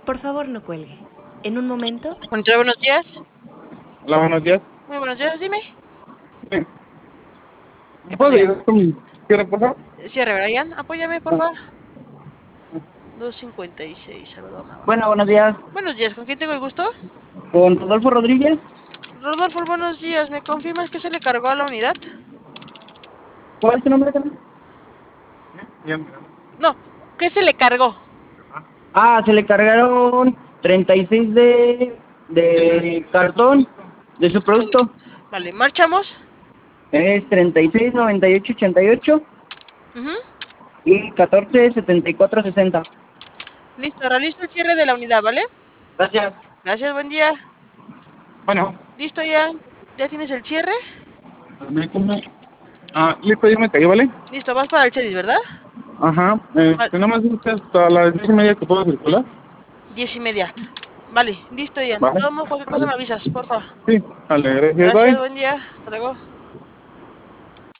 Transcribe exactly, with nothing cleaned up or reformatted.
Por favor, no cuelgue. En un momento... Contra, buenos días. Hola, buenos días. Muy buenos días, dime. Sí. ¿Me puedes ayudar con mi cierre, por favor? Cierre, Brian. Apóyame, por favor. dos cincuenta y seis, Salvador Navarro. Bueno, buenos días. Buenos días, ¿con quién tengo el gusto? Con Rodolfo Rodríguez. Rodolfo, buenos días. ¿Me confirmas que se le cargó a la unidad? ¿Cuál es tu nombre también? No, ¿qué se le cargó? Ah, se le cargaron treinta y seis de, de cartón de su producto. Vale, marchamos. Es treinta y seis, noventa y ocho, ochenta y ocho Uh-huh. y catorce, setenta y cuatro, sesenta. Listo, realizo el cierre de la unidad, ¿vale? Gracias. Gracias, buen día. Bueno, Listo ya. ¿Ya tienes el cierre? permíteme. Ah, listo, ya me caí, ¿vale? Listo, vas para el Chelis, ¿verdad? Ajá. Este, nada más dice hasta las diez y media que puedo circular. Diez y media. Vale, listo ya. Vale. Tomo cualquier cosa Vale. me avisas, por favor. Sí, vale, gracias, Gracias, bye. buen día. Hasta luego.